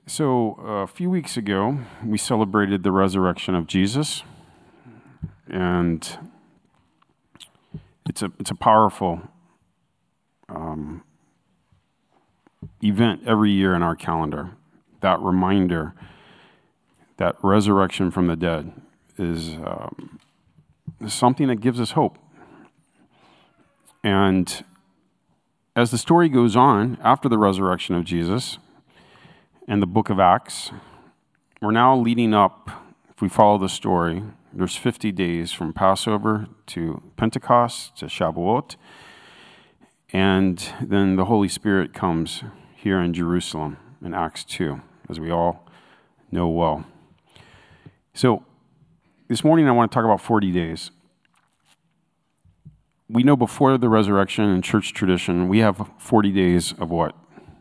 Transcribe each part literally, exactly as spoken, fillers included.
So a few weeks ago, we celebrated the resurrection of Jesus, and it's a it's a powerful um, event every year in our calendar. That reminder that resurrection from the dead is, um, is something that gives us hope. And as the story goes on after the resurrection of Jesus, and the book of Acts, we're now leading up, if we follow the story, there's fifty days from Passover to Pentecost to Shavuot, and then the Holy Spirit comes here in Jerusalem in Acts two, as we all know well. So this morning I want to talk about forty days. We know before the resurrection in church tradition, we have forty days of what?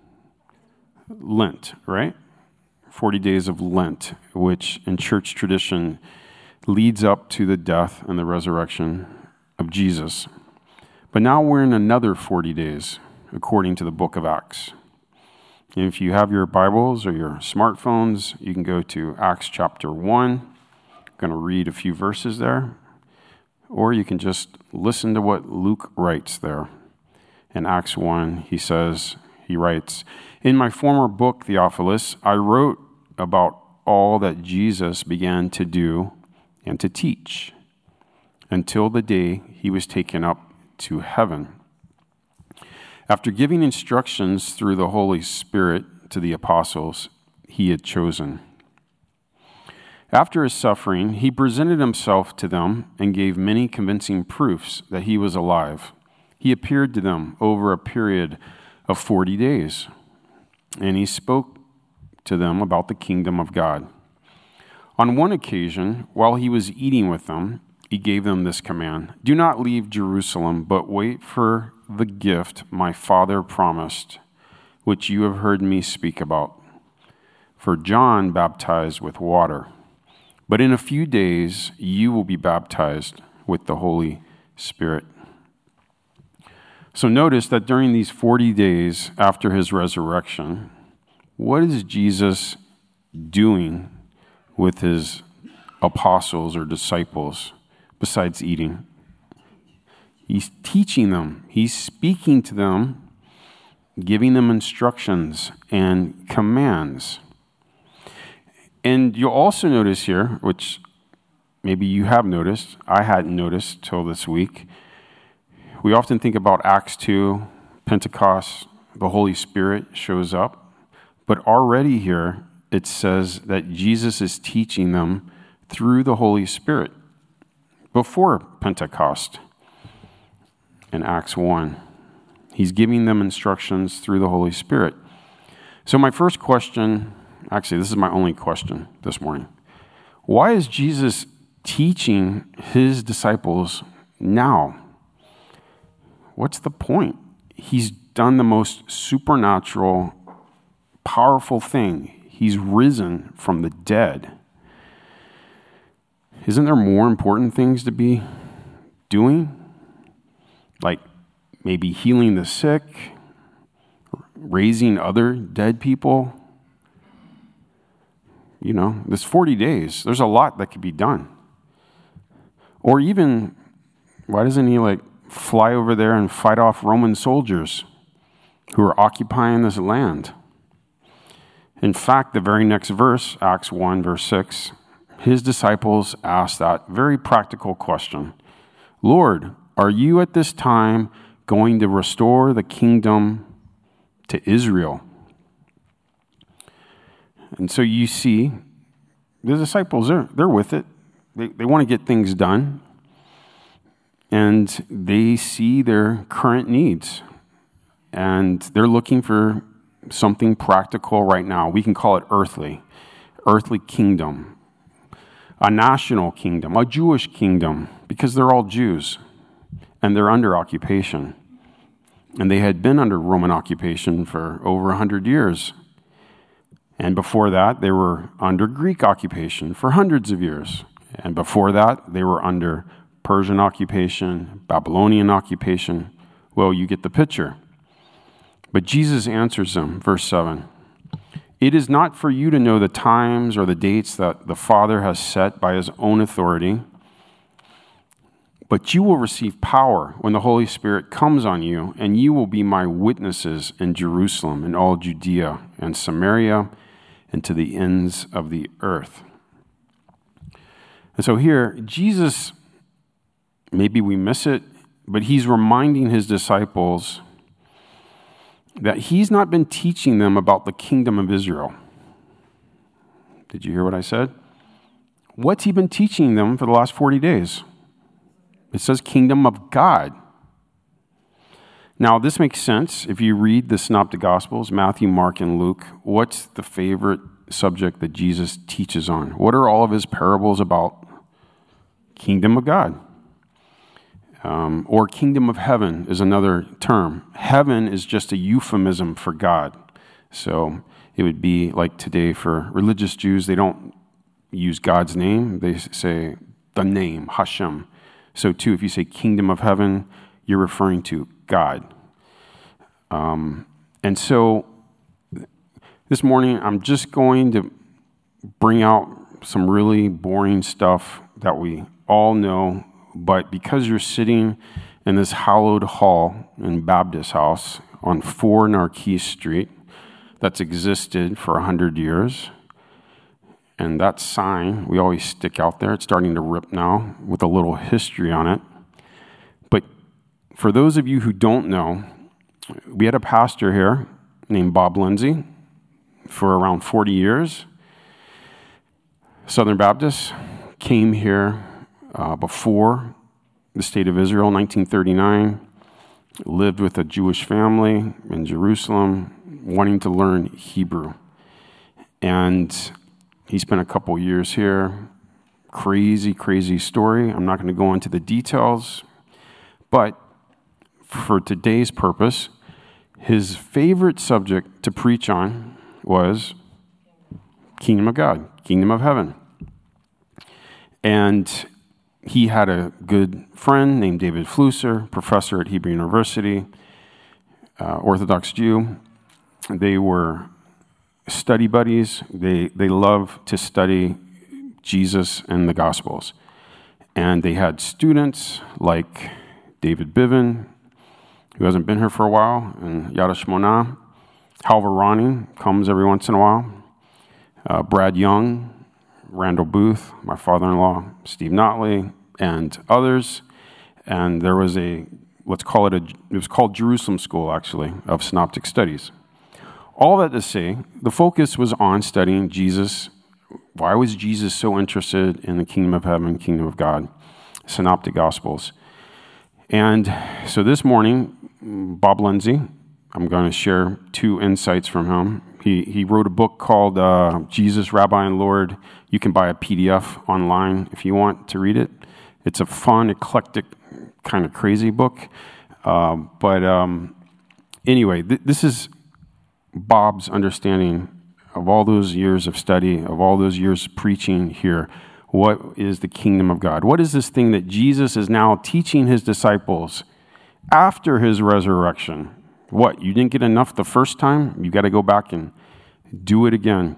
Lent, right? forty days of Lent, which in church tradition leads up to the death and the resurrection of Jesus. But now we're in another forty days, according to the book of Acts. And if you have your Bibles or your smartphones, you can go to Acts chapter one. I'm going to read a few verses there. Or you can just listen to what Luke writes there. In Acts one, he says, he writes, "In my former book, Theophilus, I wrote about all that Jesus began to do and to teach until the day he was taken up to heaven, after giving instructions through the Holy Spirit to the apostles he had chosen. After his suffering, he presented himself to them and gave many convincing proofs that he was alive. He appeared to them over a period of forty days, and he spoke to them about the kingdom of God. On one occasion, while he was eating with them, he gave them this command: 'Do not leave Jerusalem, but wait for the gift my Father promised, which you have heard me speak about. For John baptized with water, but in a few days you will be baptized with the Holy Spirit.'" So notice that during these forty days after his resurrection, what is Jesus doing with his apostles or disciples besides eating? He's teaching them. He's speaking to them, giving them instructions and commands. And you'll also notice here, which maybe you have noticed, I hadn't noticed till this week, we often think about Acts two, Pentecost, the Holy Spirit shows up. But already here, it says that Jesus is teaching them through the Holy Spirit before Pentecost in Acts one. He's giving them instructions through the Holy Spirit. So my first question, actually this is my only question this morning. Why is Jesus teaching his disciples now? What's the point? He's done the most supernatural, powerful thing. He's risen from the dead. Isn't there more important things to be doing? Like maybe healing the sick, raising other dead people? You know, this forty days, there's a lot that could be done. Or even, why doesn't he like fly over there and fight off Roman soldiers who are occupying this land? In fact, the very next verse, Acts one, verse six, his disciples asked that very practical question: "Lord, are you at this time going to restore the kingdom to Israel?" And so you see, the disciples, are, they're with it. They, they want to get things done. And they see their current needs. And they're looking for something practical right now. We can call it earthly. Earthly kingdom. A national kingdom. A Jewish kingdom. Because they're all Jews. And they're under occupation. And they had been under Roman occupation for over one hundred years. And before that, they were under Greek occupation for hundreds of years. And before that, they were under Persian occupation, Babylonian occupation. Well, you get the picture. But Jesus answers them, verse seven. It is not for you to know the times or the dates that the Father has set by his own authority, but you will receive power when the Holy Spirit comes on you, and you will be my witnesses in Jerusalem and all Judea and Samaria and to the ends of the earth. And so here, Jesus, maybe we miss it, but he's reminding his disciples that he's not been teaching them about the kingdom of Israel. Did you hear what I said? What's he been teaching them for the last forty days? It says kingdom of God. Now, this makes sense if you read the Synoptic Gospels, Matthew, Mark, and Luke. What's the favorite subject that Jesus teaches on? What are all of his parables about? Kingdom of God. Um, or kingdom of heaven is another term. Heaven is just a euphemism for God. So it would be like today for religious Jews, they don't use God's name. They say the name, Hashem. So too, if you say kingdom of heaven, you're referring to God. Um, and so this morning, I'm just going to bring out some really boring stuff that we all know, but because you're sitting in this hallowed hall in Baptist House on four Narquise Street that's existed for one hundred years, and that sign we always stick out there, it's starting to rip now with a little history on it. But for those of you who don't know, we had a pastor here named Bob Lindsay for around forty years. Southern Baptist, came here uh, before the state of Israel, nineteen thirty-nine, lived with a Jewish family in Jerusalem, wanting to learn Hebrew. And he spent a couple years here. Crazy, crazy story. I'm not going to go into the details, but for today's purpose, his favorite subject to preach on was kingdom of God, kingdom of heaven. And he had a good friend named David Flusser, professor at Hebrew University, uh, Orthodox Jew. They were study buddies. They they love to study Jesus and the Gospels. And they had students like David Biven, who hasn't been here for a while, and Yad Shmona. Hal Varani comes every once in a while. Uh, Brad Young, Randall Booth, my father-in-law, Steve Notley, and others. And there was a, let's call it a, it was called Jerusalem School, actually, of Synoptic Studies. All that to say, the focus was on studying Jesus. Why was Jesus so interested in the kingdom of heaven, kingdom of God, Synoptic Gospels? And so this morning, Bob Lindsay, I'm going to share two insights from him. He he wrote a book called uh, Jesus, Rabbi, and Lord. You can buy a P D F online if you want to read it. It's a fun, eclectic, kind of crazy book. Uh, but um, anyway, th- this is Bob's understanding of all those years of study, of all those years preaching here. What is the kingdom of God? What is this thing that Jesus is now teaching his disciples after his resurrection? What, you didn't get enough the first time? You got to go back and do it again.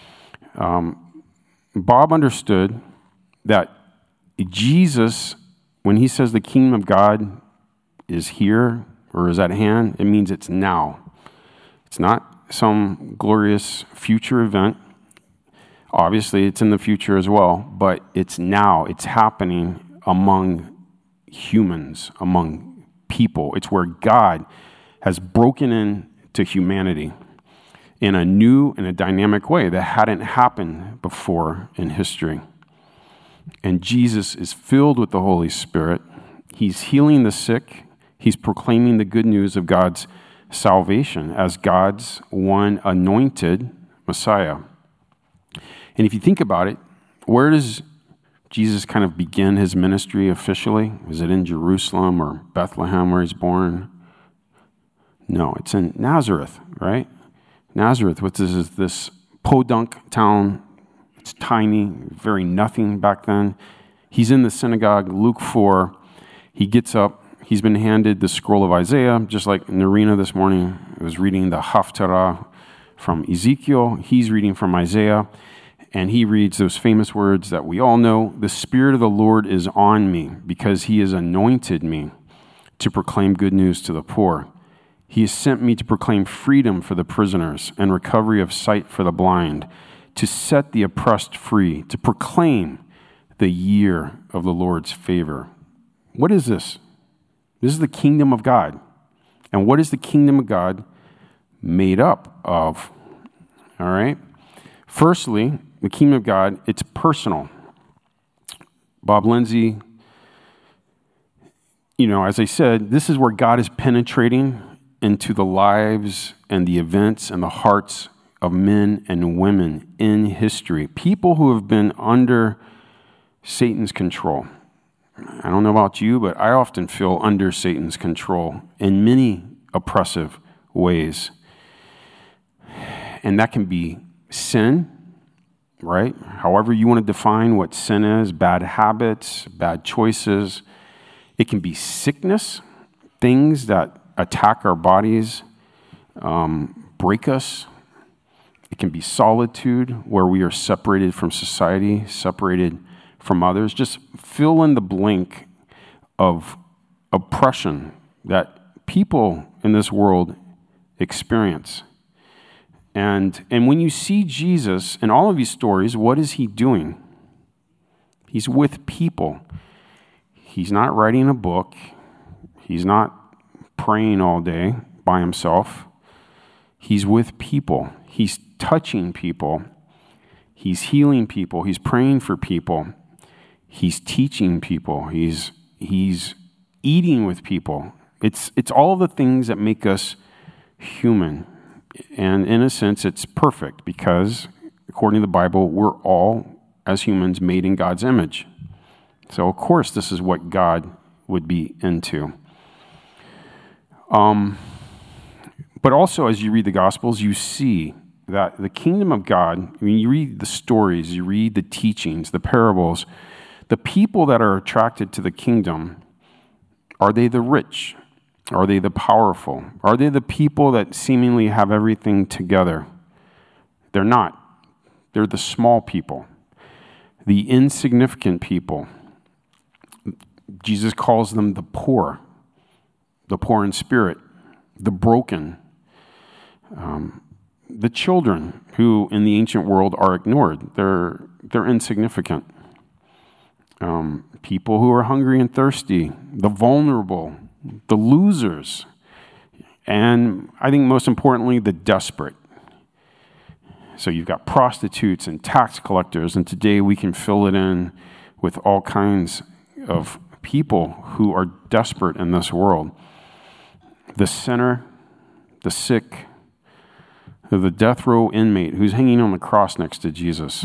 Um, Bob understood that Jesus, when he says the kingdom of God is here or is at hand, it means it's now. It's not some glorious future event. Obviously, it's in the future as well, but it's now. It's happening among humans, among people. It's where God has broken into humanity in a new and a dynamic way that hadn't happened before in history. And Jesus is filled with the Holy Spirit. He's healing the sick. He's proclaiming the good news of God's salvation as God's one anointed Messiah. And if you think about it, where does Jesus kind of begin his ministry officially? Is it in Jerusalem or Bethlehem where he's born? No, it's in Nazareth, right? Nazareth, which is this podunk town. It's tiny, very nothing back then. He's in the synagogue, Luke four. He gets up. He's been handed the scroll of Isaiah, just like Narina this morning was reading the Haftarah, from Ezekiel. He's reading from Isaiah. And he reads those famous words that we all know. The Spirit of the Lord is on me because he has anointed me to proclaim good news to the poor. He has sent me to proclaim freedom for the prisoners and recovery of sight for the blind, to set the oppressed free, to proclaim the year of the Lord's favor. What is this? This is the kingdom of God. And what is the kingdom of God made up of? All right. Firstly, the kingdom of God, it's personal. Bob Lindsay, you know, as I said, this is where God is penetrating into the lives and the events and the hearts of men and women in history. People who have been under Satan's control. I don't know about you, but I often feel under Satan's control in many oppressive ways. And that can be sin, right? However you want to define what sin is, bad habits, bad choices. It can be sickness, things that attack our bodies, um, break us. It can be solitude, where we are separated from society, separated from others. Just fill in the blank of oppression that people in this world experience. And, and when you see Jesus in all of these stories, what is he doing? He's with people. He's not writing a book. He's not praying all day by himself. He's with people. He's touching people. He's healing people. He's praying for people. He's teaching people. He's he's eating with people. It's it's all the things that make us human. And in a sense, it's perfect because, according to the Bible, we're all, as humans, made in God's image. So, of course, this is what God would be into. Um, but also, as you read the Gospels, you see that the kingdom of God, I mean, you read the stories, you read the teachings, the parables, the people that are attracted to the kingdom, are they the rich? Are they the powerful? Are they the people that seemingly have everything together? They're not. They're the small people, the insignificant people. Jesus calls them the poor, the poor in spirit, the broken, um, the children who in the ancient world are ignored. They're, they're insignificant. Um, people who are hungry and thirsty, the vulnerable, the losers, and I think most importantly, the desperate. So you've got prostitutes and tax collectors, and today we can fill it in with all kinds of people who are desperate in this world. The sinner, the sick, the death row inmate who's hanging on the cross next to Jesus.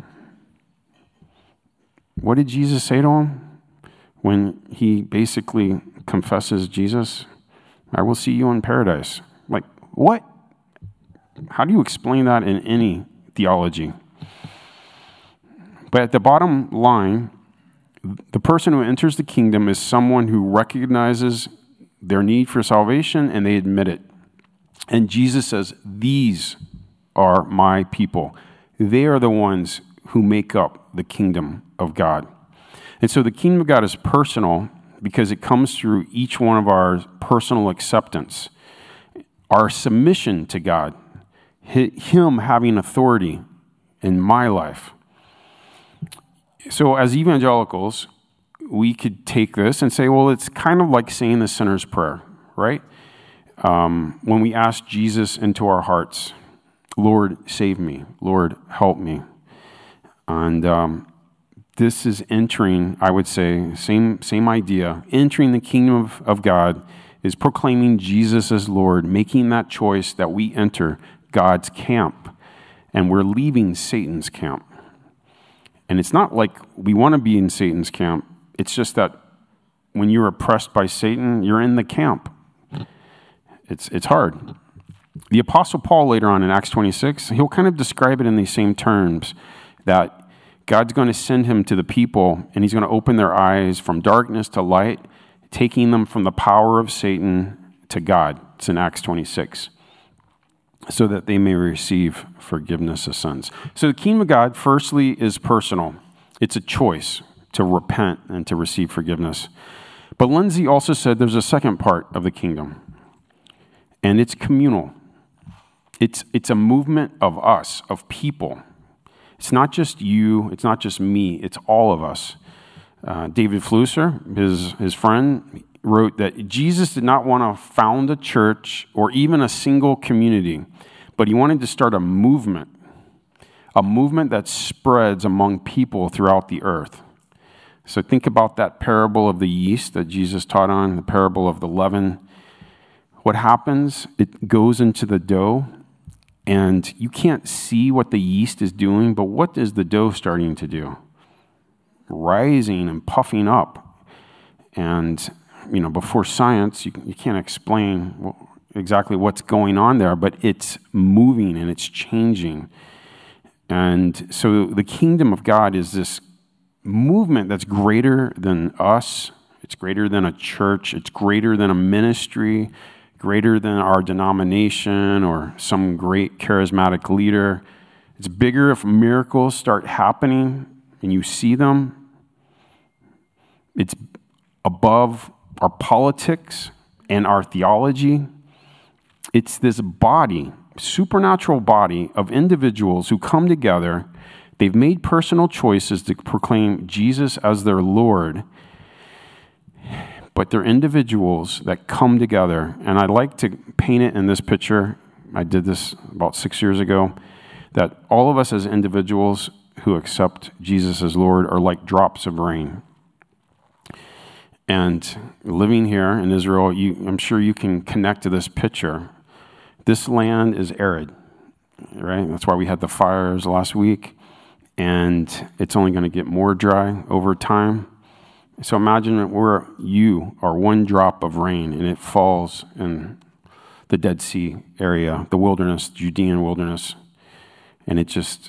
What did Jesus say to him when he basically confesses Jesus? I will see you in paradise. Like, what? How do you explain that in any theology? But at the bottom line, the person who enters the kingdom is someone who recognizes their need for salvation and they admit it. And Jesus says, these are my people. They are the ones who make up the kingdom of God. And so the kingdom of God is personal because it comes through each one of our personal acceptance, our submission to God, Him having authority in my life. So as evangelicals, we could take this and say, well, it's kind of like saying the sinner's prayer, right? Um, when we ask Jesus into our hearts, Lord, save me. Lord, help me. And um, this is entering, I would say, same same idea. Entering the kingdom of, of God is proclaiming Jesus as Lord, making that choice that we enter God's camp, and we're leaving Satan's camp. And it's not like we want to be in Satan's camp. It's just that when you're oppressed by Satan, you're in the camp. It's it's hard. The Apostle Paul later on in Acts twenty-six, he'll kind of describe it in these same terms, that God's going to send him to the people, and he's going to open their eyes from darkness to light, taking them from the power of Satan to God. It's in Acts twenty-six. so that they may receive forgiveness of sins. So the kingdom of God, firstly, is personal. It's a choice to repent and to receive forgiveness. But Lindsay also said there's a second part of the kingdom, and it's communal. It's, it's a movement of us, of people. It's not just you, it's not just me, it's all of us. Uh, David Flusser, his, his friend, wrote that Jesus did not want to found a church or even a single community, but he wanted to start a movement, a movement that spreads among people throughout the earth. So think about that parable of the yeast that Jesus taught on, the parable of the leaven. What happens? It goes into the dough, and you can't see what the yeast is doing, but what is the dough starting to do? Rising and puffing up. And, you know, before science, you, you can't explain exactly what's going on there, but it's moving and it's changing. And so the kingdom of God is this movement that's greater than us. It's greater than a church. It's greater than a ministry, greater than our denomination or some great charismatic leader. It's bigger if miracles start happening and you see them. It's above our politics and our theology. It's this body, supernatural body of individuals who come together. They've made personal choices to proclaim Jesus as their Lord, but they're individuals that come together. And I like to paint it in this picture. I did this about six years ago, that all of us as individuals who accept Jesus as Lord are like drops of rain. And living here in Israel, you, I'm sure you can connect to this picture. This land is arid, right? That's why we had the fires last week. And it's only going to get more dry over time. So imagine that we're, you are one drop of rain, and it falls in the Dead Sea area, the wilderness, Judean wilderness, and it just,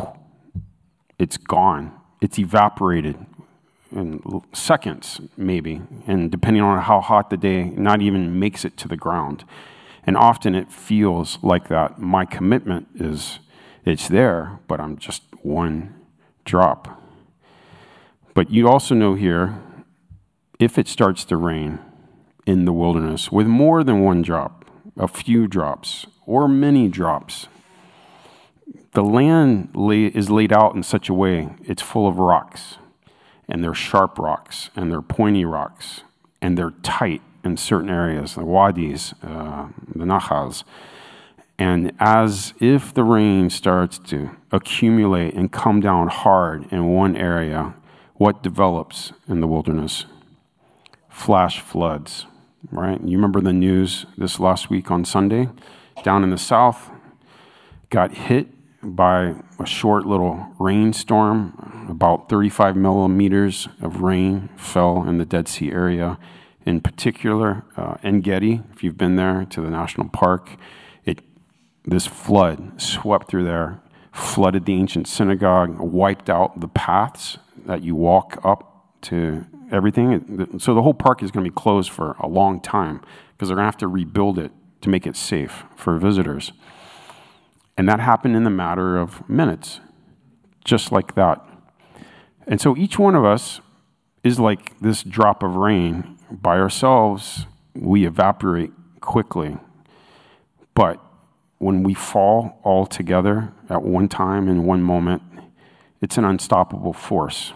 it's gone. It's evaporated in seconds, maybe, and depending on how hot the day, not even makes it to the ground. And often it feels like that. My commitment is, it's there, but I'm just one drop. But you also know here, if it starts to rain in the wilderness with more than one drop, a few drops, or many drops, the land lay, is laid out in such a way, it's full of rocks, and they're sharp rocks, and they're pointy rocks, and they're tight in certain areas, the wadis, uh, the nahals. And as if the rain starts to accumulate and come down hard in one area, what develops in the wilderness? Flash floods, right? You remember the news this last week on Sunday? Down in the south, got hit by a short little rainstorm. About thirty-five millimeters of rain fell in the Dead Sea area. In particular, uh, En Gedi, if you've been there to the national park, it this flood swept through there, flooded the ancient synagogue, wiped out the paths that you walk up to everything. So the whole park is going to be closed for a long time because they're going to have to rebuild it to make it safe for visitors. And that happened in the matter of minutes, just like that. And so each one of us is like this drop of rain. By ourselves, we evaporate quickly. But when we fall all together at one time in one moment, it's an unstoppable force.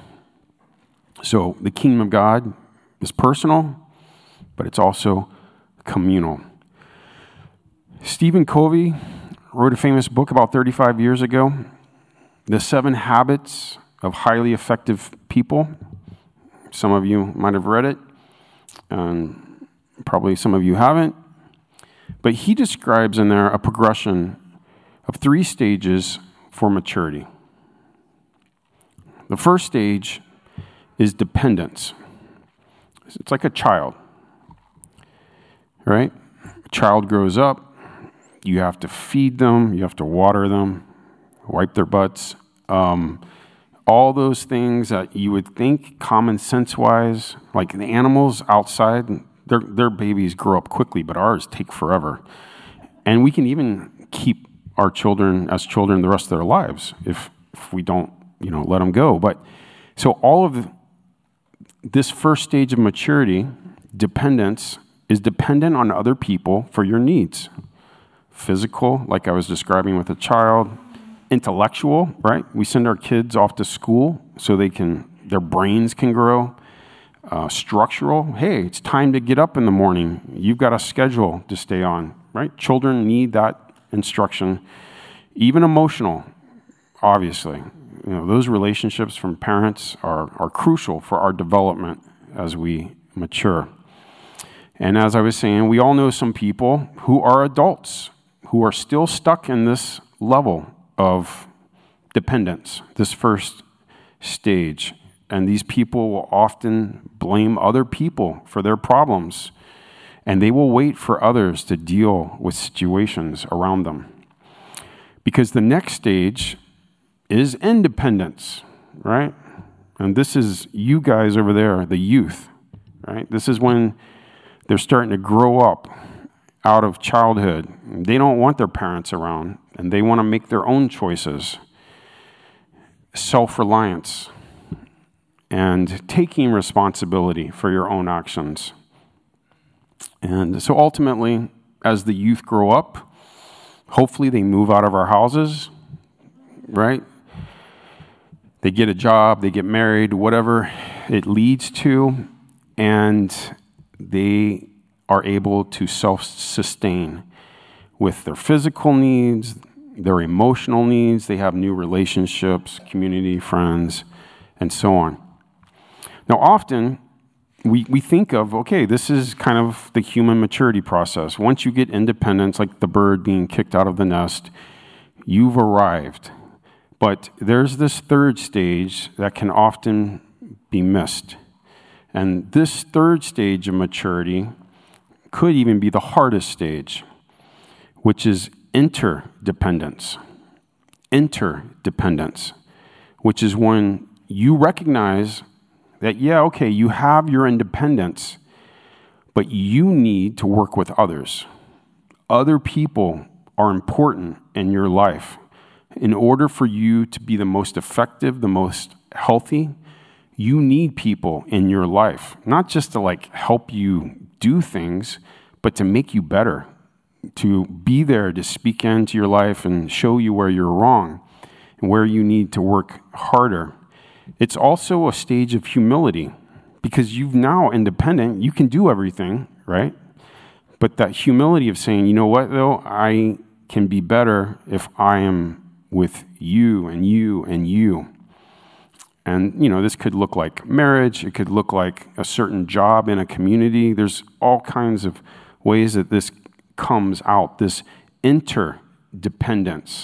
So the kingdom of God is personal, but it's also communal. Stephen Covey wrote a famous book about thirty-five years ago, The Seven Habits of Highly Effective People. Some of you might have read it, and probably some of you haven't. But he describes in there a progression of three stages for maturity. The first stage is dependence. It's like a child, right? A child grows up, you have to feed them, you have to water them, wipe their butts, um, all those things that you would think common sense-wise, like the animals outside, their, their babies grow up quickly, but ours take forever. And we can even keep our children as children the rest of their lives if, if we don't, you know, let them go. But so all of this first stage of maturity, dependence, is dependent on other people for your needs. Physical, like I was describing with a child. Intellectual, right? We send our kids off to school so they can, their brains can grow. Uh, structural, hey, it's time to get up in the morning. You've got a schedule to stay on, right? Children need that instruction. Even emotional, obviously. You know, those relationships from parents are, are crucial for our development as we mature. And as I was saying, we all know some people who are adults who are still stuck in this level of dependence, this first stage. And these people will often blame other people for their problems, and they will wait for others to deal with situations around them. Because the next stage is independence, right? And this is you guys over there, the youth, right? This is when they're starting to grow up out of childhood. They don't want their parents around, and they want to make their own choices. Self-reliance and taking responsibility for your own actions. And so ultimately, as the youth grow up, hopefully they move out of our houses, right? They get a job, they get married, whatever it leads to, and they are able to self-sustain with their physical needs, their emotional needs. They have new relationships, community, friends, and so on. Now, often we, we think of, okay, this is kind of the human maturity process. Once you get independence, like the bird being kicked out of the nest, you've arrived. But there's this third stage that can often be missed. And this third stage of maturity could even be the hardest stage, which is interdependence. Interdependence, which is when you recognize that, yeah, okay, you have your independence, but you need to work with others. Other people are important in your life. In order for you to be the most effective, the most healthy, you need people in your life, not just to like help you do things, but to make you better, to be there to speak into your life and show you where you're wrong and where you need to work harder. It's also a stage of humility because you've now independent, you can do everything, right? But that humility of saying, you know what though, I can be better if I am with you and you and you. And, you know, this could look like marriage. It could look like a certain job in a community. There's all kinds of ways that this comes out, this interdependence.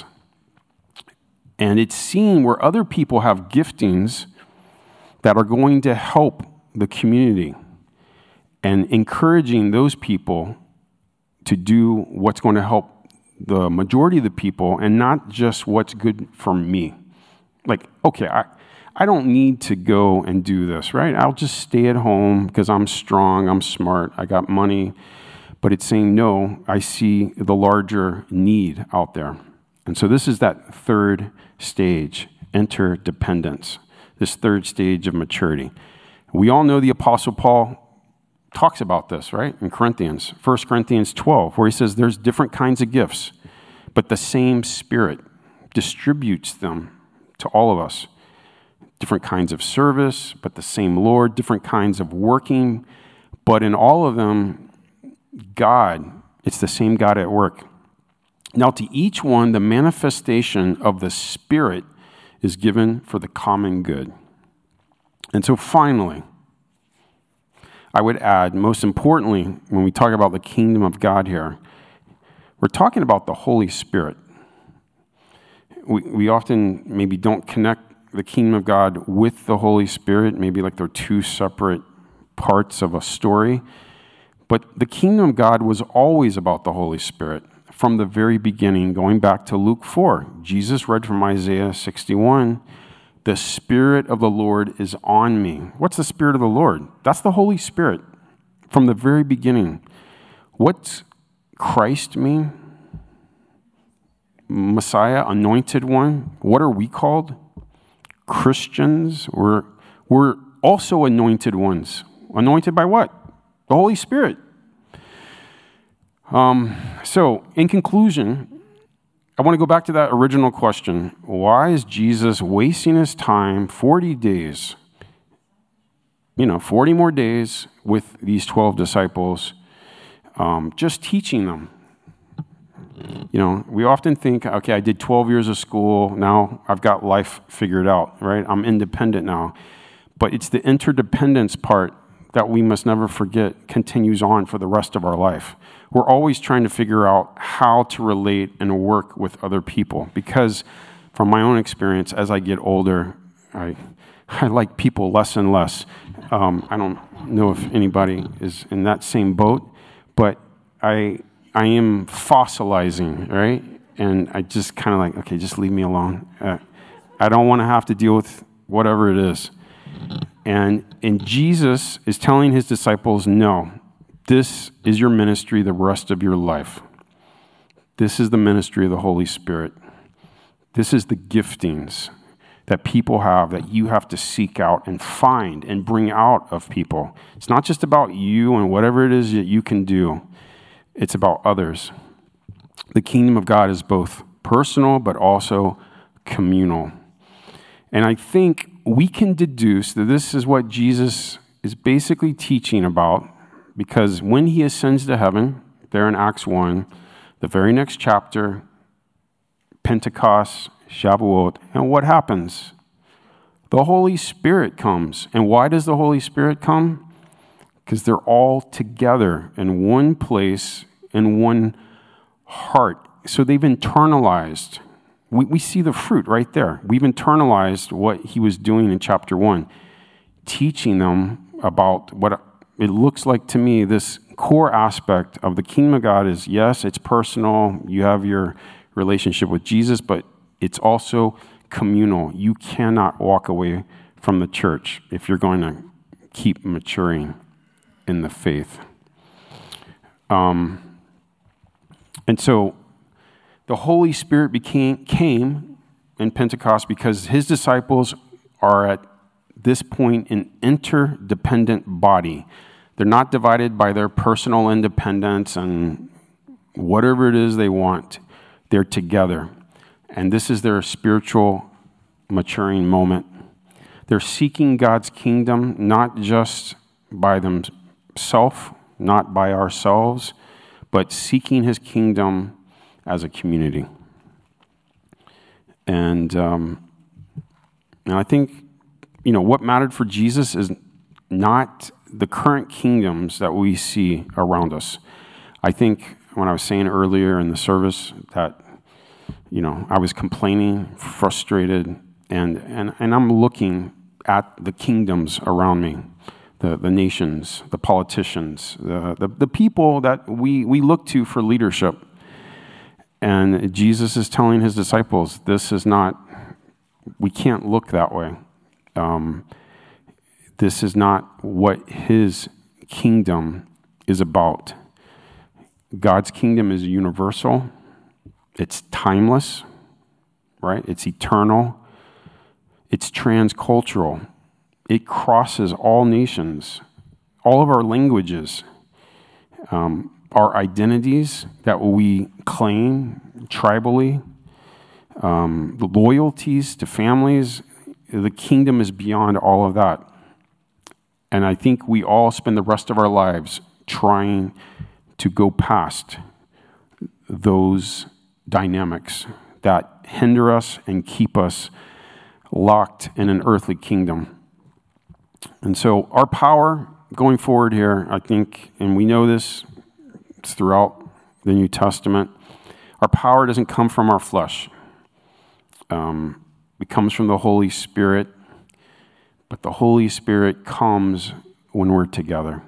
And it's seen where other people have giftings that are going to help the community and encouraging those people to do what's going to help the majority of the people and not just what's good for me. Like, okay, I, I don't need to go and do this, right? I'll just stay at home because I'm strong, I'm smart, I got money. But it's saying, no, I see the larger need out there. And so this is that third stage, interdependence, this third stage of maturity. We all know the Apostle Paul talks about this, right? In Corinthians, First Corinthians twelve, where he says there's different kinds of gifts, but the same Spirit distributes them to all of us. Different kinds of service, but the same Lord, different kinds of working, but in all of them, God, it's the same God at work. Now, to each one, the manifestation of the Spirit is given for the common good. And so finally, I would add, most importantly, when we talk about the kingdom of God here, we're talking about the Holy Spirit. We, we often maybe don't connect the kingdom of God with the Holy Spirit, maybe like they're two separate parts of a story. But the kingdom of God was always about the Holy Spirit from the very beginning, going back to Luke four. Jesus read from Isaiah sixty-one, the Spirit of the Lord is on me. What's the Spirit of the Lord? That's the Holy Spirit from the very beginning. What's Christ mean? Messiah, anointed one. What are we called? Christians. We're, we're also anointed ones. Anointed by what? The Holy Spirit. Um, so, in conclusion, I want to go back to that original question. Why is Jesus wasting his time, forty days, you know, forty more days with these twelve disciples, um, just teaching them? You know, we often think, okay, I did twelve years of school, now I've got life figured out, right? I'm independent now. But it's the interdependence part that we must never forget continues on for the rest of our life. We're always trying to figure out how to relate and work with other people, because from my own experience, as I get older, I I like people less and less. Um, I don't know if anybody is in that same boat, but I I am fossilizing, right? And I just kind of like, okay, just leave me alone. Uh, I don't want to have to deal with whatever it is. And and Jesus is telling his disciples, no, this is your ministry the rest of your life. This is the ministry of the Holy Spirit. This is the giftings that people have that you have to seek out and find and bring out of people. It's not just about you and whatever it is that you can do. It's about others. The kingdom of God is both personal but also communal. And I think we can deduce that this is what Jesus is basically teaching about, because when he ascends to heaven, there in Acts one, the very next chapter, Pentecost, Shavuot, and what happens? The Holy Spirit comes. And why does the Holy Spirit come? Because they're all together in one place, in one heart. So they've internalized. We, we see the fruit right there. We've internalized what he was doing in chapter one, teaching them about what it looks like to me. This core aspect of the kingdom of God is, yes, it's personal. You have your relationship with Jesus, but it's also communal. You cannot walk away from the church if you're going to keep maturing in the faith. Um, and so the Holy Spirit became came in Pentecost because his disciples are at this point an interdependent body. They're not divided by their personal independence and whatever it is they want. They're together. And this is their spiritual maturing moment. They're seeking God's kingdom, not just by themselves, not by ourselves, but seeking his kingdom as a community. And, um, and I think, you know, what mattered for Jesus is not the current kingdoms that we see around us. I think when I was saying earlier in the service that, you know, I was complaining, frustrated, and, and, and I'm looking at the kingdoms around me, the, the nations, the politicians, the, the, the people that we, we look to for leadership. And Jesus is telling his disciples, this is not, we can't look that way. Um, this is not what his kingdom is about. God's kingdom is universal. It's timeless, right? It's eternal. It's transcultural. It crosses all nations, all of our languages, um, our identities that we claim tribally, um, the loyalties to families. The kingdom is beyond all of that. And I think we all spend the rest of our lives trying to go past those dynamics that hinder us and keep us locked in an earthly kingdom. And so our power going forward here, I think, and we know this, it's throughout the New Testament, our power doesn't come from our flesh. Um, it comes from the Holy Spirit, but the Holy Spirit comes when we're together.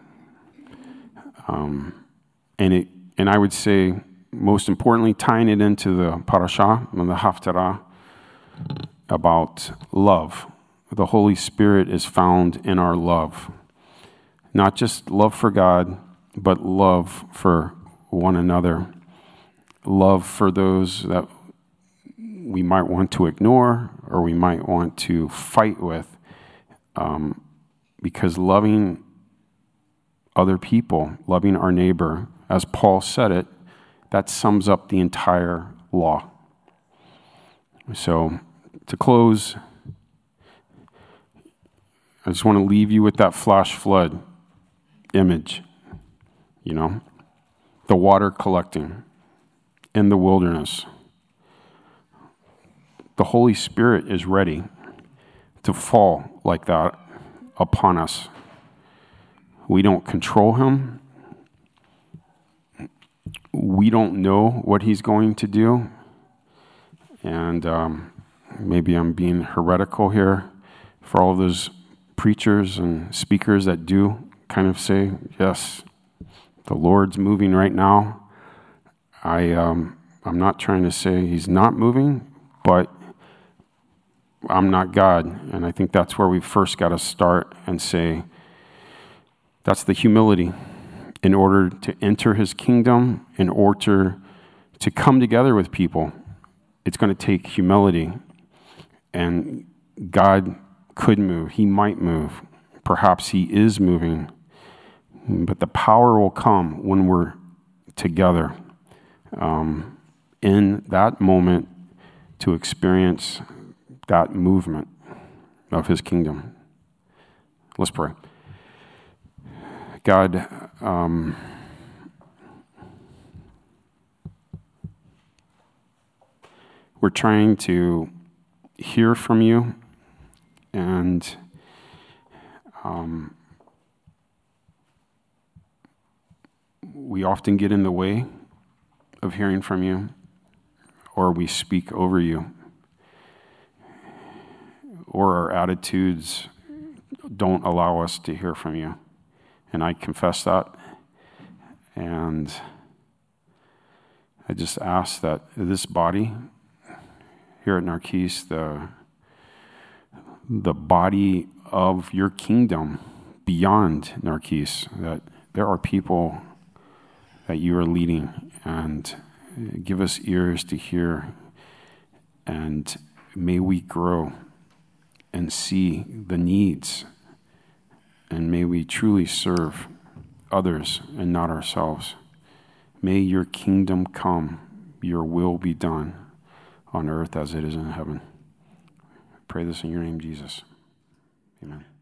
Um, and it, and I would say, most importantly, tying it into the parasha and the haftarah about love. The Holy Spirit is found in our love. Not just love for God, but love for one another. Love for those that we might want to ignore or we might want to fight with, um, because loving other people, loving our neighbor, as Paul said it, that sums up the entire law. So, to close, I just want to leave you with that flash flood image, you know, the water collecting in the wilderness. The Holy Spirit is ready to fall like that upon us. We don't control him. We don't know what he's going to do. And um, maybe I'm being heretical here for all of those preachers and speakers that do kind of say, yes, the Lord's moving right now. I, um, I'm not trying to say he's not moving, but I'm not God. And I think that's where we first got to start and say, that's the humility in order to enter his kingdom, in order to come together with people. It's going to take humility. And God could move. He might move. Perhaps he is moving. But the power will come when we're together um, in that moment to experience that movement of his kingdom. Let's pray. God, um, we're trying to hear from you, and um, we often get in the way of hearing from you, or we speak over you, or our attitudes don't allow us to hear from you. And I confess that. And I just ask that this body here at Narquise, the, the body of your kingdom beyond Narquise, that there are people that you are leading, and give us ears to hear, and may we grow and see the needs, and may we truly serve others and not ourselves. May your kingdom come, your will be done on earth as it is in heaven. I pray this in your name, Jesus. Amen.